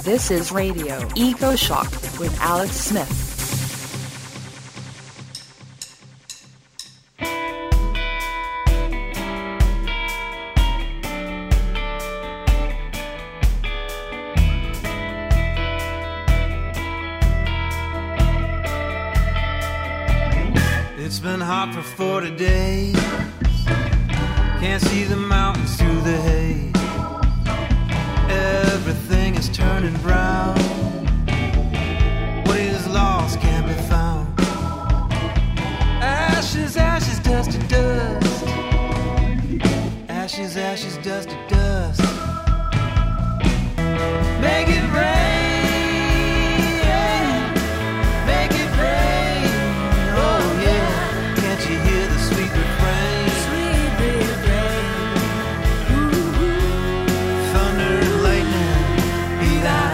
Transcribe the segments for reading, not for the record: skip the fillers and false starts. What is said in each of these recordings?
This is Radio Eco Shock with Alex Smith. It's been hot for 40 days. Can't see the mountains through the haze. Everything is turning brown. What is lost can't be found. Ashes, ashes, dust to dust. Ashes, ashes, dust to dust. Make it rain. Make it rain. Oh yeah. Can't you hear the sweet refrain? Sweet refrain. Thunder and lightning, be thy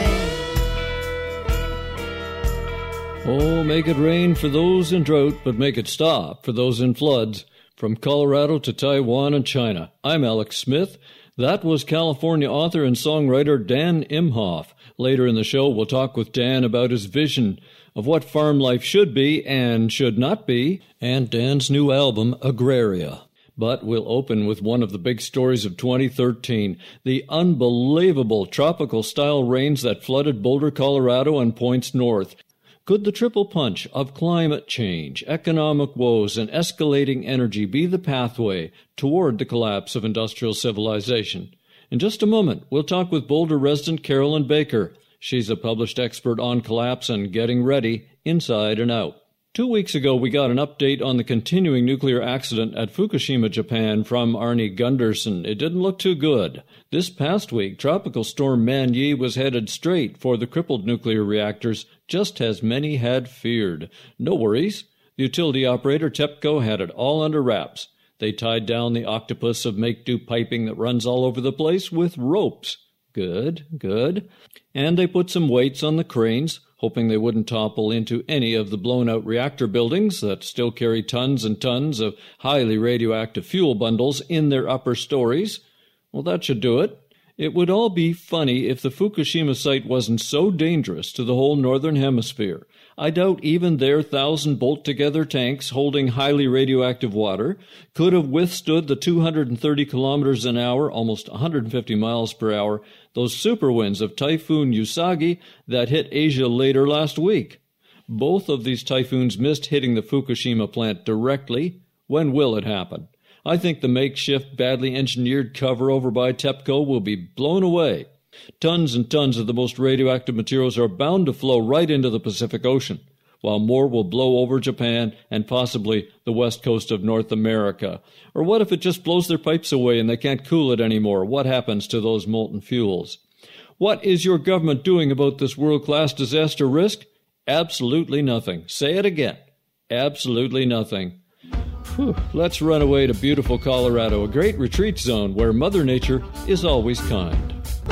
name. Oh, make it rain for those in drought, but make it stop for those in floods. From Colorado to Taiwan and China, I'm Alex Smith. That was California author and songwriter Dan Imhoff. Later in the show, we'll talk with Dan about his vision of what farm life should be and should not be, and Dan's new album, Agraria. But we'll open with one of the big stories of 2013, the unbelievable tropical-style rains that flooded Boulder, Colorado and points north. Could the triple punch of climate change, economic woes, and escalating energy be the pathway toward the collapse of industrial civilization? In just a moment, we'll talk with Boulder resident Carolyn Baker. She's a published expert on collapse and getting ready, inside and out. 2 weeks ago, we got an update on the continuing nuclear accident at Fukushima, Japan from Arnie Gunderson. It didn't look too good. This past week, Tropical Storm Man-Yi was headed straight for the crippled nuclear reactors, just as many had feared. No worries. The utility operator, TEPCO, had it all under wraps. They tied down the octopus of make-do piping that runs all over the place with ropes. Good, good. And they put some weights on the cranes, hoping they wouldn't topple into any of the blown-out reactor buildings that still carry tons and tons of highly radioactive fuel bundles in their upper stories. Well, that should do it. It would all be funny if the Fukushima site wasn't so dangerous to the whole northern hemisphere. I doubt even their 1,000-bolt-together tanks holding highly radioactive water could have withstood the 230 kilometers an hour, almost 150 miles per hour, those super winds of Typhoon Usagi that hit Asia later last week. Both of these typhoons missed hitting the Fukushima plant directly. When will it happen? I think the makeshift, badly engineered cover over by TEPCO will be blown away. Tons and tons of the most radioactive materials are bound to flow right into the Pacific Ocean, while more will blow over Japan and possibly the west coast of North America. Or what if it just blows their pipes away and they can't cool it anymore? What happens to those molten fuels? What is your government doing about this world-class disaster risk? Absolutely nothing. Say it again. Absolutely nothing. Whew. Let's run away to beautiful Colorado, a great retreat zone where Mother Nature is always kind.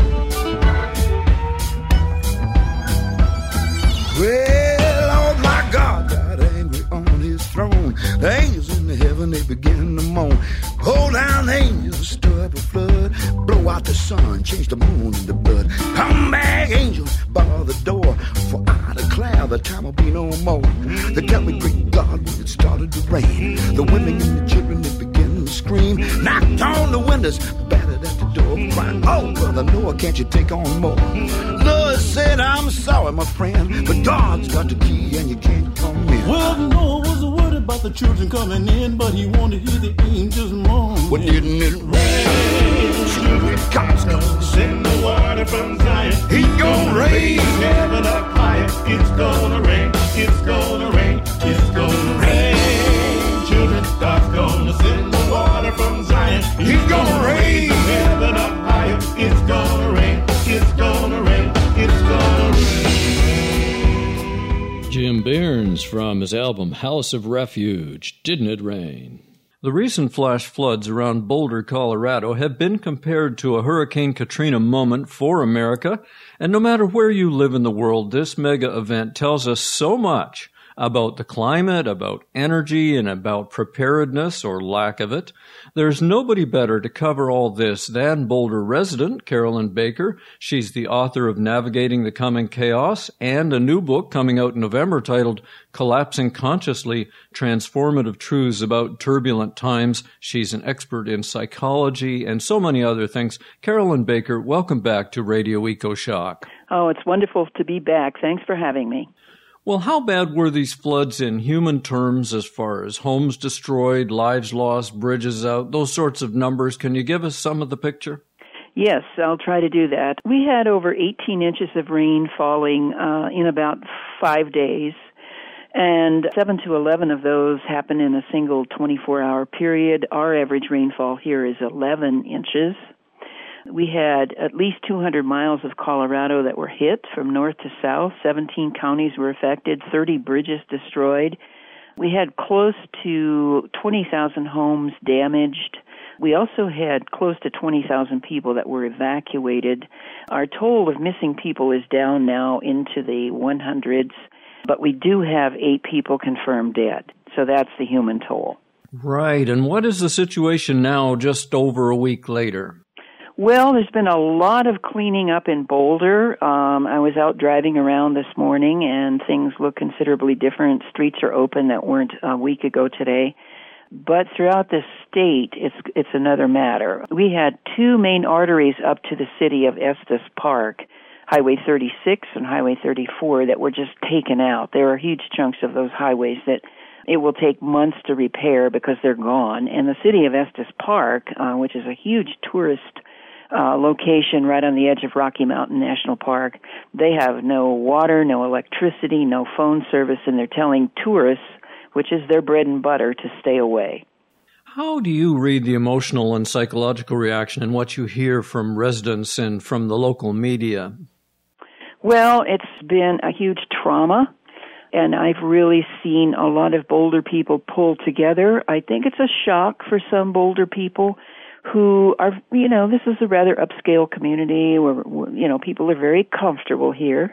Well, oh my God, got angry on his throne. The angels in the heaven, they begin to moan. Hold down, angels, stir up a flood. Blow out the sun, change the moon into blood. Come back, angels, bar the door. For I declare the time will be no more. They tell me, great God, when it started to rain. The women and the children, they begin to scream. Knocked on the windows, battered at the door, crying, oh, brother Noah, can't you take on more? Noah said, I'm sorry, my friend, but God's got the key and you can't come in. Well, Noah was worried about the children coming in, but he wanted to hear the angels moan. Well, didn't it rain? God's gonna send the water from Zion. He gonna rain. Heaven up higher. It's gonna rain. It's gonna rain. It's gonna rain. Children, God's gonna send the water from Zion. He's gonna rain. Heaven up higher. It's gonna rain. It's gonna rain. It's gonna rain. Jim Byrnes from his album House of Refuge, Didn't It Rain? The recent flash floods around Boulder, Colorado have been compared to a Hurricane Katrina moment for America, and no matter where you live in the world, this mega event tells us so much about the climate, about energy, and about preparedness or lack of it. There's nobody better to cover all this than Boulder resident Carolyn Baker. She's the author of Navigating the Coming Chaos and a new book coming out in November titled Collapsing Consciously, Transformative Truths About Turbulent Times. She's an expert in psychology and so many other things. Carolyn Baker, welcome back to Radio EcoShock. Oh, it's wonderful to be back. Thanks for having me. Well, how bad were these floods in human terms as far as homes destroyed, lives lost, bridges out, those sorts of numbers? Can you give us some of the picture? Yes, I'll try to do that. We had over 18 inches of rain falling in about 5 days, and 7 to 11 of those happened in a single 24-hour period. Our average rainfall here is 11 inches. We had at least 200 miles of Colorado that were hit from north to south. 17 counties were affected, 30 bridges destroyed. We had close to 20,000 homes damaged. We also had close to 20,000 people that were evacuated. Our total of missing people is down now into the 100s, but we do have 8 people confirmed dead. So that's the human toll. Right. And what is the situation now just over a week later? Well, there's been a lot of cleaning up in Boulder. I was out driving around this morning, and things look considerably different. Streets are open that weren't a week ago today. But throughout the state, it's another matter. We had 2 main arteries up to the city of Estes Park, Highway 36 and Highway 34, that were just taken out. There are huge chunks of those highways that it will take months to repair because they're gone. And the city of Estes Park, which is a huge tourist location right on the edge of Rocky Mountain National Park, they have no water, no electricity, no phone service, and they're telling tourists, which is their bread and butter, to stay away. How do you read the emotional and psychological reaction and what you hear from residents and from the local media? Well, it's been a huge trauma, and I've really seen a lot of Boulder people pull together. I think it's a shock for some Boulder people who are, this is a rather upscale community where, people are very comfortable here.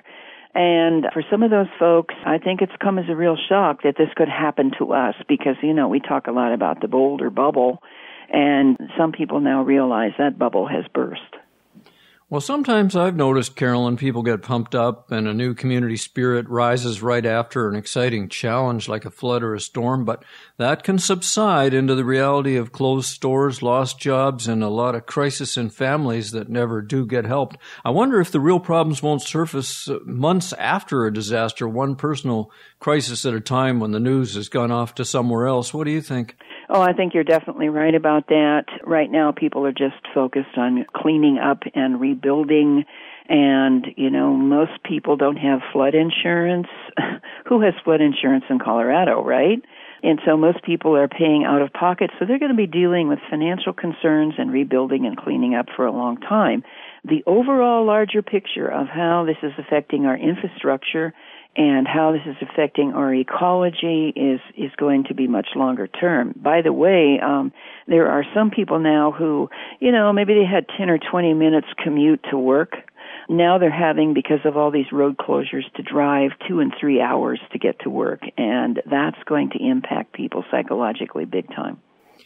And for some of those folks, I think it's come as a real shock that this could happen to us because, we talk a lot about the Boulder bubble, and some people now realize that bubble has burst. Well, sometimes I've noticed, Carolyn, people get pumped up and a new community spirit rises right after an exciting challenge like a flood or a storm, but that can subside into the reality of closed stores, lost jobs, and a lot of crisis in families that never do get helped. I wonder if the real problems won't surface months after a disaster, one personal crisis at a time when the news has gone off to somewhere else. What do you think? Oh, I think you're definitely right about that. Right now, people are just focused on cleaning up and rebuilding. And, most people don't have flood insurance. Who has flood insurance in Colorado, right? And so most people are paying out of pocket. So they're going to be dealing with financial concerns and rebuilding and cleaning up for a long time. The overall larger picture of how this is affecting our infrastructure and how this is affecting our ecology is going to be much longer term. By the way, there are some people now who, maybe they had 10 or 20 minutes commute to work. Now they're having, because of all these road closures, to drive 2 and 3 hours to get to work, and that's going to impact people psychologically big time.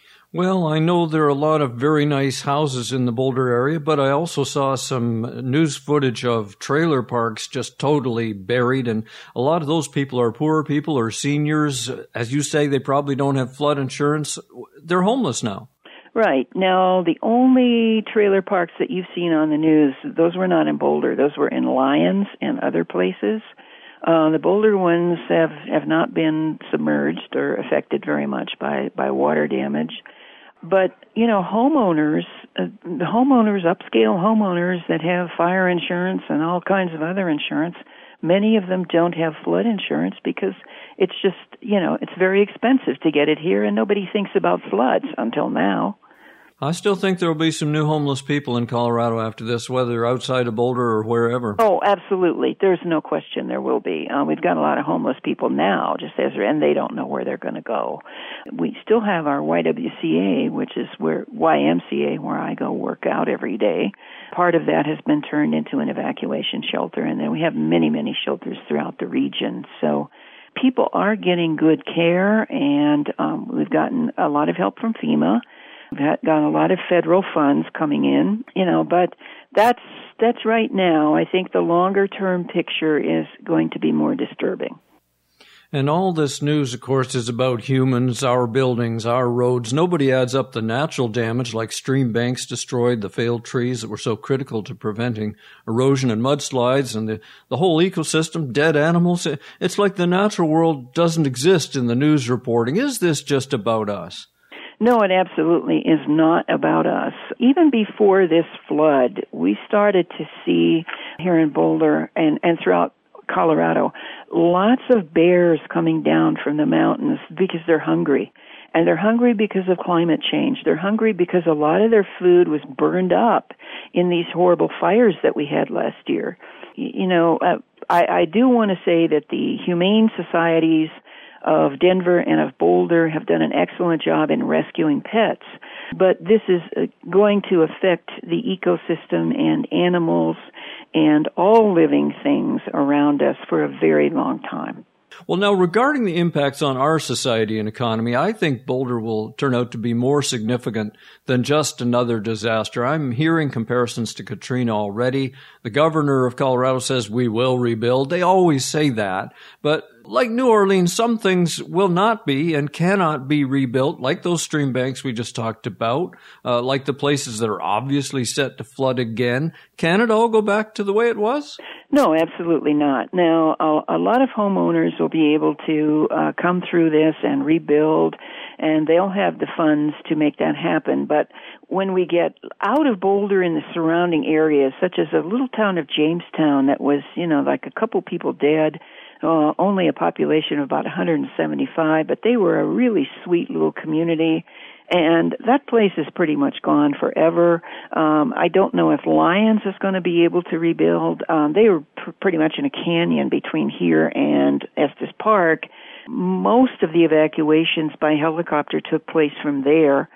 Well, I know there are a lot of very nice houses in the Boulder area, but I also saw some news footage of trailer parks just totally buried, and a lot of those people are poor people or seniors. As you say, they probably don't have flood insurance. They're homeless now. Right. Now, the only trailer parks that you've seen on the news, those were not in Boulder. Those were in Lyons and other places. The Boulder ones have not been submerged or affected very much by water damage. But, homeowners, upscale homeowners that have fire insurance and all kinds of other insurance, many of them don't have flood insurance because it's just, it's very expensive to get it here, and nobody thinks about floods until now. I still think there will be some new homeless people in Colorado after this, whether outside of Boulder or wherever. Oh, absolutely. There's no question there will be. We've got a lot of homeless people now, and they don't know where they're going to go. We still have our YWCA, which is YMCA, where I go work out every day. Part of that has been turned into an evacuation shelter, and then we have many, many shelters throughout the region. So people are getting good care, and we've gotten a lot of help from FEMA. We've gotten a lot of federal funds coming in, but that's right now. I think the longer-term picture is going to be more disturbing. And all this news, of course, is about humans, our buildings, our roads. Nobody adds up the natural damage like stream banks destroyed, the failed trees that were so critical to preventing erosion and mudslides, and the whole ecosystem, dead animals. It's like the natural world doesn't exist in the news reporting. Is this just about us? No, it absolutely is not about us. Even before this flood, we started to see here in Boulder and throughout Colorado, lots of bears coming down from the mountains because they're hungry. And they're hungry because of climate change. They're hungry because a lot of their food was burned up in these horrible fires that we had last year. I do want to say that the humane societies of Denver and of Boulder have done an excellent job in rescuing pets. But this is going to affect the ecosystem and animals and all living things around us for a very long time. Well, now, regarding the impacts on our society and economy, I think Boulder will turn out to be more significant than just another disaster. I'm hearing comparisons to Katrina already. The governor of Colorado says we will rebuild. They always say that. But like New Orleans, some things will not be and cannot be rebuilt, like those stream banks we just talked about, like the places that are obviously set to flood again. Can it all go back to the way it was? No, absolutely not. Now, a lot of homeowners will be able to come through this and rebuild, and they'll have the funds to make that happen. But when we get out of Boulder in the surrounding areas, such as a little town of Jamestown that was, like a couple people dead, only a population of about 175, but they were a really sweet little community. And that place is pretty much gone forever. I don't know if Lyons is going to be able to rebuild. They were pretty much in a canyon between here and Estes Park. Most of the evacuations by helicopter took place from there.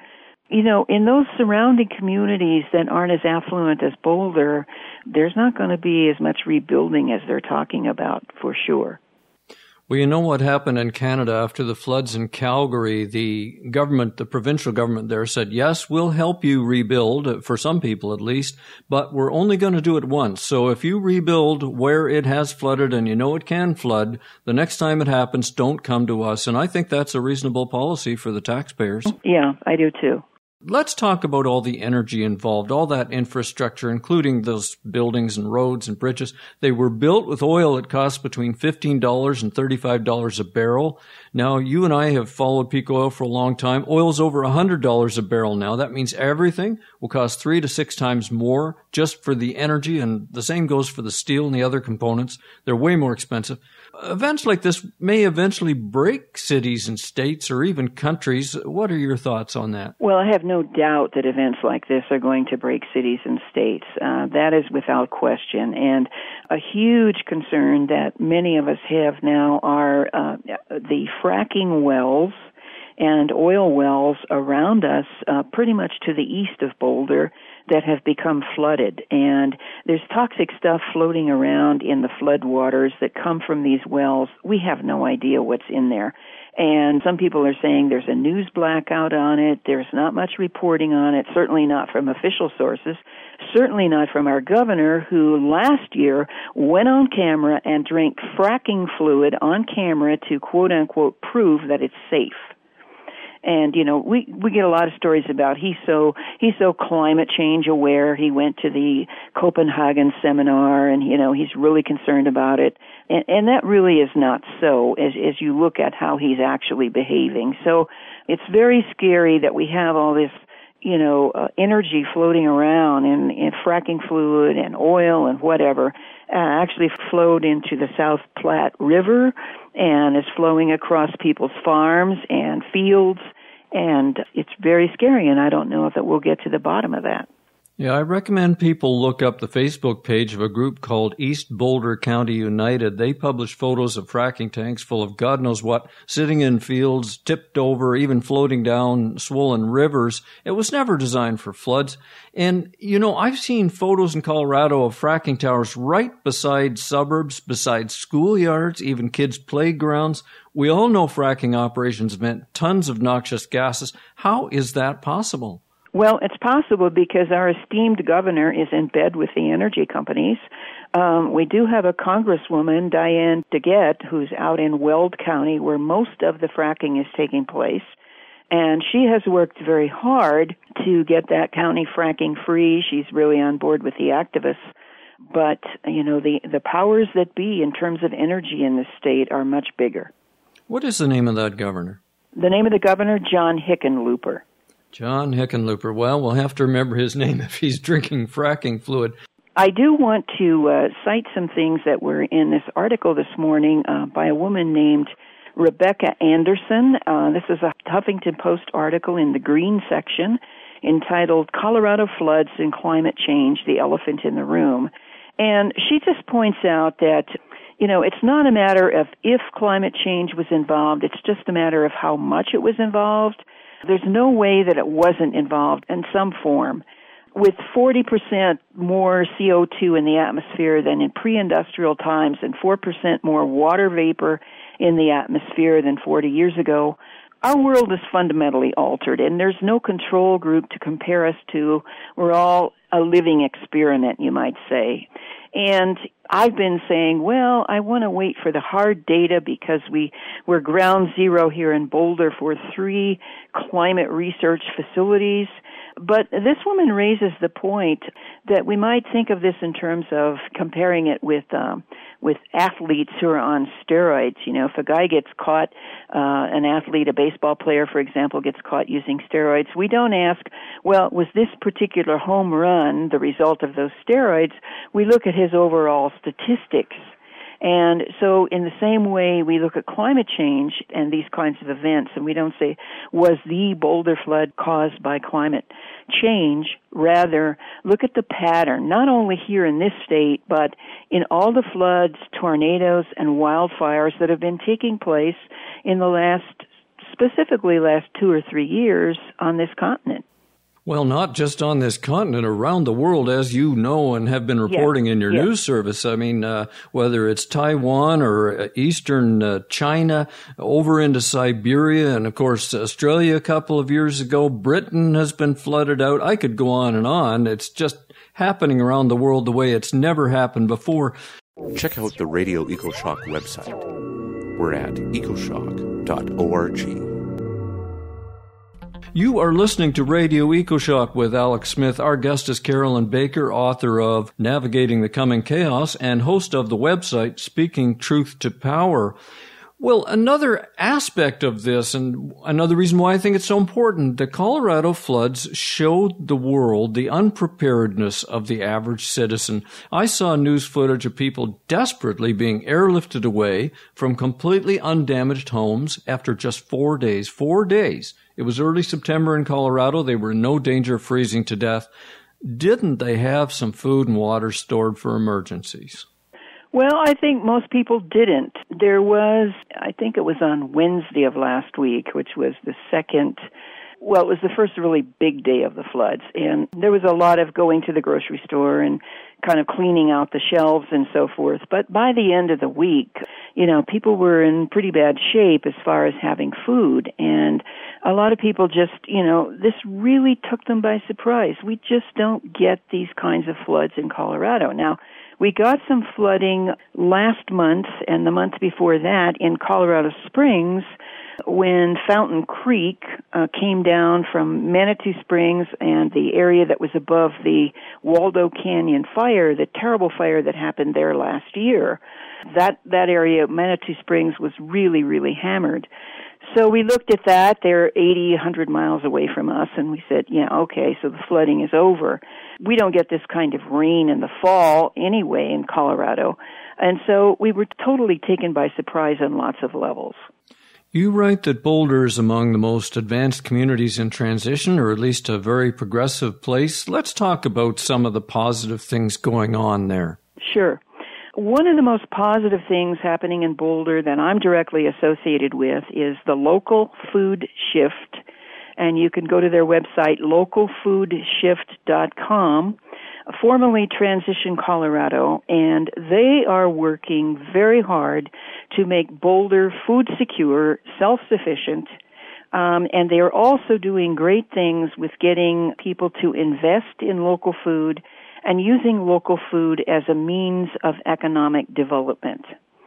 In those surrounding communities that aren't as affluent as Boulder, there's not going to be as much rebuilding as they're talking about, for sure. Well, you know what happened in Canada after the floods in Calgary? The provincial government there said, yes, we'll help you rebuild, for some people at least, but we're only going to do it once. So if you rebuild where it has flooded and you know it can flood, the next time it happens, don't come to us. And I think that's a reasonable policy for the taxpayers. Yeah, I do too. Let's talk about all the energy involved, all that infrastructure, including those buildings and roads and bridges. They were built with oil that costs between $15 and $35 a barrel. Now, you and I have followed peak oil for a long time. Oil's over $100 a barrel now. That means everything will cost 3 to 6 times more just for the energy, and the same goes for the steel and the other components. They're way more expensive. Events like this may eventually break cities and states or even countries. What are your thoughts on that? Well, I have no doubt that events like this are going to break cities and states. That is without question. And a huge concern that many of us have now are the fracking wells and oil wells around us, pretty much to the east of Boulder, that have become flooded. And there's toxic stuff floating around in the floodwaters that come from these wells. We have no idea what's in there. And some people are saying there's a news blackout on it. There's not much reporting on it, certainly not from official sources, certainly not from our governor, who last year went on camera and drank fracking fluid on camera to quote-unquote prove that it's safe. And, we get a lot of stories about he's so climate change aware. He went to the Copenhagen seminar and, he's really concerned about it. And that really is not so as you look at how he's actually behaving. So it's very scary that we have all this, energy floating around and fracking fluid and oil and whatever actually flowed into the South Platte River and is flowing across people's farms and fields, and it's very scary, and I don't know if we'll get to the bottom of that. Yeah, I recommend people look up the Facebook page of a group called East Boulder County United. They publish photos of fracking tanks full of God knows what, sitting in fields, tipped over, even floating down swollen rivers. It was never designed for floods. And, I've seen photos in Colorado of fracking towers right beside suburbs, beside schoolyards, even kids' playgrounds. We all know fracking operations meant tons of noxious gases. How is that possible? Well, it's possible because our esteemed governor is in bed with the energy companies. We do have a congresswoman, Diane DeGette, who's out in Weld County where most of the fracking is taking place. And she has worked very hard to get that county fracking free. She's really on board with the activists. But, the powers that be in terms of energy in this state are much bigger. What is the name of that governor? The name of the governor, John Hickenlooper. John Hickenlooper. Well, we'll have to remember his name if he's drinking fracking fluid. I do want to cite some things that were in this article this morning by a woman named Rebecca Anderson. This is a Huffington Post article in the Green section entitled Colorado Floods and Climate Change, the Elephant in the Room. And she just points out that, it's not a matter of if climate change was involved, it's just a matter of how much it was involved. There's no way that it wasn't involved in some form. With 40% more CO2 in the atmosphere than in pre-industrial times and 4% more water vapor in the atmosphere than 40 years ago, our world is fundamentally altered, and there's no control group to compare us to. We're all a living experiment, you might say. And I've been saying, well, I want to wait for the hard data because we're ground zero here in Boulder for 3 climate research facilities. But this woman raises the point that we might think of this in terms of comparing it with athletes who are on steroids. If a guy gets caught, an athlete, a baseball player, for example, gets caught using steroids, we don't ask, well, was this particular home run the result of those steroids? We look at his overall statistics. And so in the same way, we look at climate change and these kinds of events, and we don't say, was the Boulder flood caused by climate change? Rather, look at the pattern, not only here in this state, but in all the floods, tornadoes, and wildfires that have been taking place in the specifically last 2 or 3 years on this continent. Well, not just on this continent, around the world, as you know and have been reporting in your news service. I mean, whether it's Taiwan or eastern China, over into Siberia, and of course Australia a couple of years ago, Britain has been flooded out. I could go on and on. It's just happening around the world the way it's never happened before. Check out the Radio EcoShock website. We're at ecoshock.org. You are listening to Radio EcoShock with Alex Smith. Our guest is Carolyn Baker, author of Navigating the Coming Chaos and host of the website Speaking Truth to Power. Well, another aspect of this, and another reason why I think it's so important, the Colorado floods showed the world the unpreparedness of the average citizen. I saw news footage of people desperately being airlifted away from completely undamaged homes after just 4 days. 4 days. It was early September in Colorado. They were in no danger of freezing to death. Didn't they have some food and water stored for emergencies? Well, I think most people didn't. There was, I think it was on Wednesday of last week, which was the first really big day of the floods. And there was a lot of going to the grocery store and kind of cleaning out the shelves and so forth. But by the end of the week, people were in pretty bad shape as far as having food. And a lot of people just, this really took them by surprise. We just don't get these kinds of floods in Colorado. Now, we got some flooding last month and the month before that in Colorado Springs when Fountain Creek came down from Manitou Springs and the area that was above the Waldo Canyon fire, the terrible fire that happened there last year. That area, Manitou Springs, was really, really hammered. So we looked at that. They're 80, 100 miles away from us, and we said, yeah, okay, so the flooding is over. We don't get this kind of rain in the fall anyway in Colorado. And so we were totally taken by surprise on lots of levels. You write that Boulder is among the most advanced communities in transition, or at least a very progressive place. Let's talk about some of the positive things going on there. Sure. One of the most positive things happening in Boulder that I'm directly associated with is the Local Food Shift. And you can go to their website, localfoodshift.com, formerly Transition Colorado, and they are working very hard to make Boulder food secure, self-sufficient, and they are also doing great things with getting people to invest in local food and using local food as a means of economic development.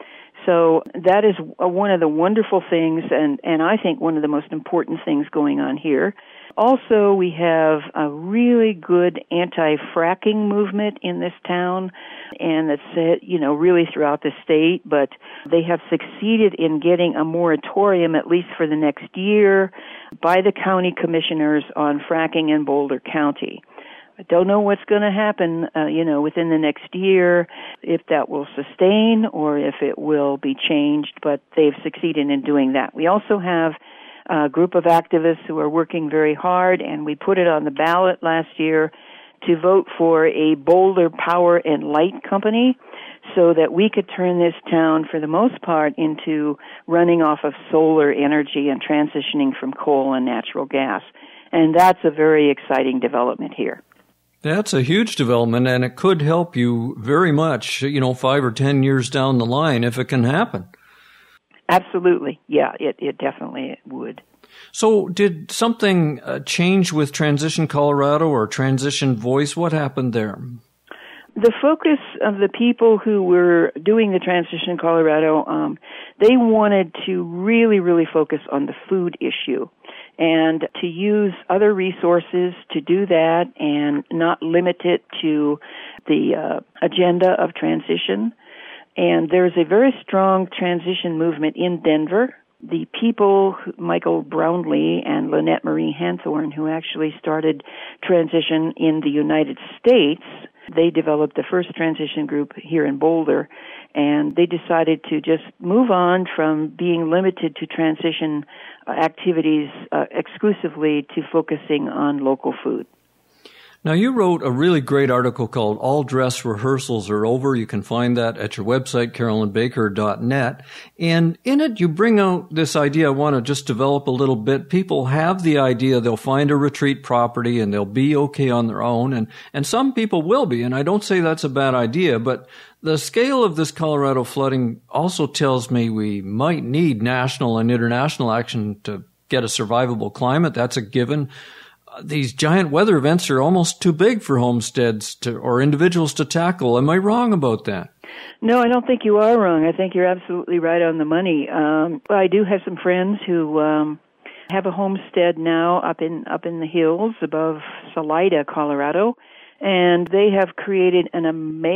So that is one of the wonderful things, and I think one of the most important things going on here. Also, we have a really good anti-fracking movement in this town, and it's, really throughout the state, but they have succeeded in getting a moratorium, at least for the next year, by the county commissioners on fracking in Boulder County. I don't know what's going to happen, within the next year, if that will sustain or if it will be changed, but they've succeeded in doing that. We also have a group of activists who are working very hard, and we put it on the ballot last year to vote for a Boulder Power and Light Company so that we could turn this town, for the most part, into running off of solar energy and transitioning from coal and natural gas. And that's a very exciting development here. That's a huge development, and it could help you very much, 5 or 10 years down the line if it can happen. Absolutely. Yeah, it definitely would. So did something change with Transition Colorado or Transition Voice? What happened there? The focus of the people who were doing the Transition Colorado, they wanted to really, really focus on the food issue and to use other resources to do that and not limit it to the agenda of transition. And there's a very strong transition movement in Denver. The people, Michael Brownlee and Lynette Marie Hanthorne, who actually started transition in the United States, they developed the first transition group here in Boulder, and they decided to just move on from being limited to transition activities exclusively to focusing on local food. Now, you wrote a really great article called All Dress Rehearsals Are Over. You can find that at your website, carolynbaker.net. And in it, you bring out this idea I want to just develop a little bit. People have the idea they'll find a retreat property and they'll be okay on their own. And some people will be, and I don't say that's a bad idea, but the scale of this Colorado flooding also tells me we might need national and international action to get a survivable climate. That's a given. These giant weather events are almost too big for homesteads or individuals to tackle. Am I wrong about that? No, I don't think you are wrong. I think you're absolutely right on the money. I do have some friends who have a homestead now up in the hills above Salida, Colorado, and they have created an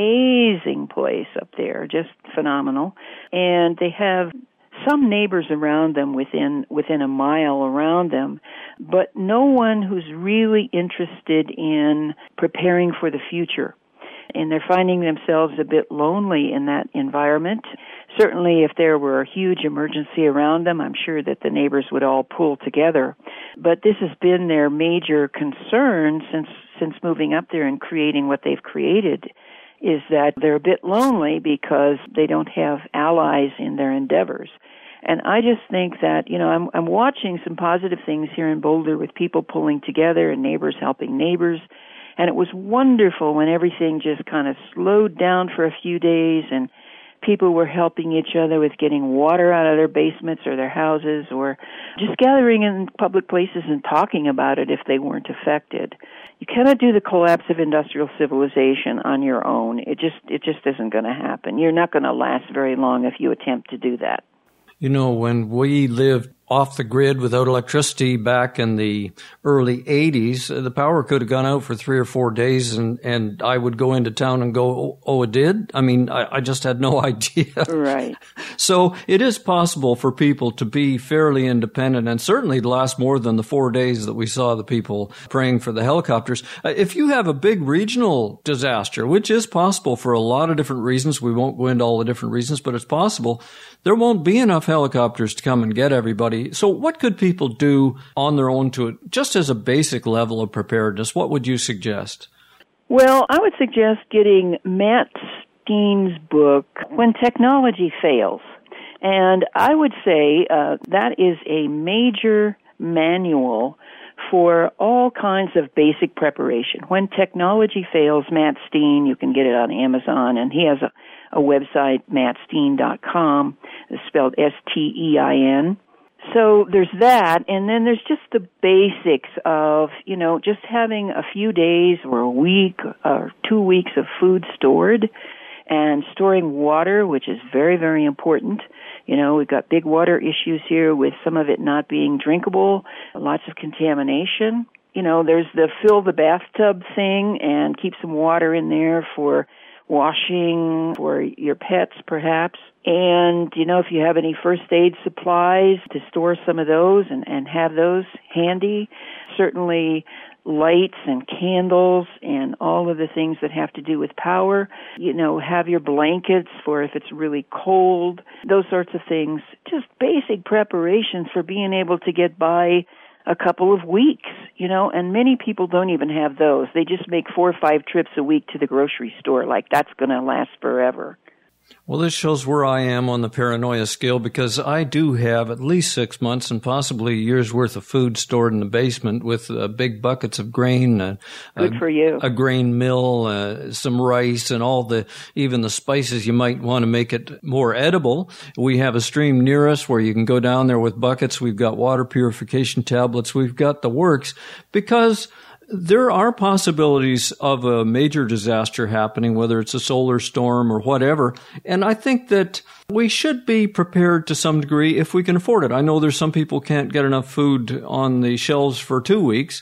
amazing place up there, just phenomenal. And they have some neighbors around them within a mile around them, but no one who's really interested in preparing for the future. And they're finding themselves a bit lonely in that environment. Certainly if there were a huge emergency around them, I'm sure that the neighbors would all pull together. But this has been their major concern since moving up there and creating what they've created, is that they're a bit lonely because they don't have allies in their endeavors. And I just think that, I'm watching some positive things here in Boulder with people pulling together and neighbors helping neighbors. And it was wonderful when everything just kind of slowed down for a few days and people were helping each other with getting water out of their basements or their houses, or just gathering in public places and talking about it if they weren't affected. You cannot do the collapse of industrial civilization on your own. It just isn't going to happen. You're not going to last very long if you attempt to do that. When we lived off the grid without electricity back in the early 80s, the power could have gone out for 3 or 4 days and I would go into town and go, oh, it did? I mean, I just had no idea. Right. So it is possible for people to be fairly independent and certainly to last more than the 4 days that we saw the people praying for the helicopters. If you have a big regional disaster, which is possible for a lot of different reasons, we won't go into all the different reasons, but it's possible, there won't be enough helicopters to come and get everybody. So what could people do on their own to it, just as a basic level of preparedness? What would you suggest? Well, I would suggest getting Matt Steen's book, When Technology Fails. And I would say that is a major manual for all kinds of basic preparation. When Technology Fails, Matt Steen, you can get it on Amazon, and he has a website, mattsteen.com. It's spelled Stein. So there's that, and then there's just the basics of, just having a few days or a week or 2 weeks of food stored, and storing water, which is very, very important. We've got big water issues here with some of it not being drinkable, lots of contamination. There's the fill the bathtub thing and keep some water in there for washing for your pets, perhaps. And, if you have any first aid supplies, to store some of those and have those handy. Certainly lights and candles and all of the things that have to do with power. Have your blankets for if it's really cold, those sorts of things. Just basic preparations for being able to get by a couple of weeks, and many people don't even have those. They just make 4 or 5 trips a week to the grocery store, like that's going to last forever. Well, this shows where I am on the paranoia scale, because I do have at least 6 months and possibly a year's worth of food stored in the basement with big buckets of grain. Good for you. A grain mill, some rice, and even the spices you might want to make it more edible. We have a stream near us where you can go down there with buckets. We've got water purification tablets. We've got the works, because there are possibilities of a major disaster happening, whether it's a solar storm or whatever. And I think that we should be prepared to some degree if we can afford it. I know there's some people can't get enough food on the shelves for 2 weeks.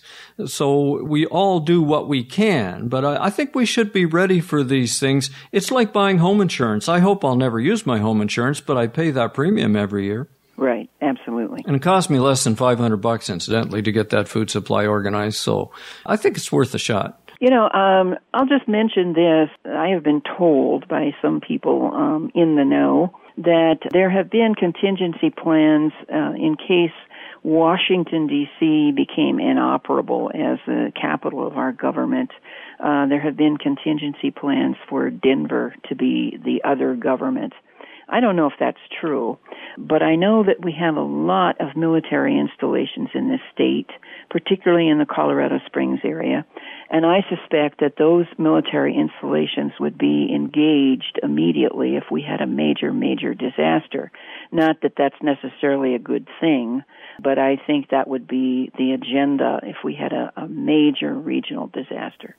So we all do what we can. But I think we should be ready for these things. It's like buying home insurance. I hope I'll never use my home insurance, but I pay that premium every year. Right, absolutely. And it cost me less than $500, incidentally, to get that food supply organized. So I think it's worth a shot. I'll just mention this. I have been told by some people in the know that there have been contingency plans in case Washington, D.C. became inoperable as the capital of our government. There have been contingency plans for Denver to be the other government. I don't know if that's true, but I know that we have a lot of military installations in this state, particularly in the Colorado Springs area, and I suspect that those military installations would be engaged immediately if we had a major, major disaster. Not that that's necessarily a good thing, but I think that would be the agenda if we had a major regional disaster.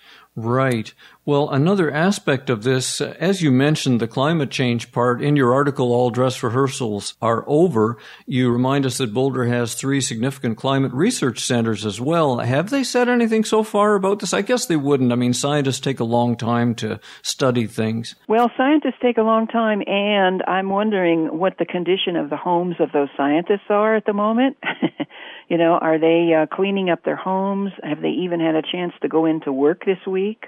Right. Well, another aspect of this, as you mentioned, the climate change part, in your article, All Dress Rehearsals Are Over, you remind us that Boulder has 3 significant climate research centers as well. Have they said anything so far about this? I guess they wouldn't. I mean, scientists take a long time to study things. Well, scientists take a long time, and I'm wondering what the condition of the homes of those scientists are at the moment. Are they cleaning up their homes? Have they even had a chance to go into work this week?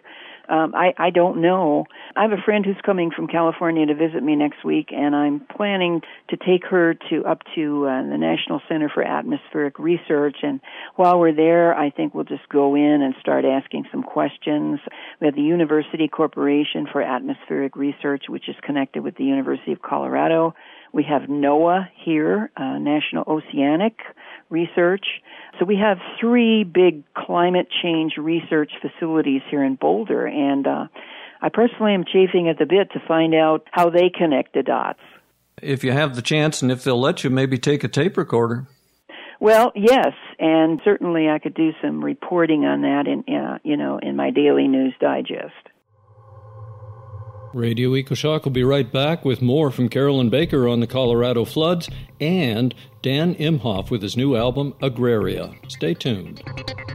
I don't know. I have a friend who's coming from California to visit me next week, and I'm planning to take her up to the National Center for Atmospheric Research. And while we're there, I think we'll just go in and start asking some questions. We have the University Corporation for Atmospheric Research, which is connected with the University of Colorado. We have NOAA here, National Oceanic Research. So we have 3 big climate change research facilities here in Boulder, and I personally am chafing at the bit to find out how they connect the dots. If you have the chance, and if they'll let you, maybe take a tape recorder. Well, yes, and certainly I could do some reporting on that in my daily news digest. Radio EcoShock will be right back with more from Carolyn Baker on the Colorado floods and Dan Imhoff with his new album, Agraria. Stay tuned.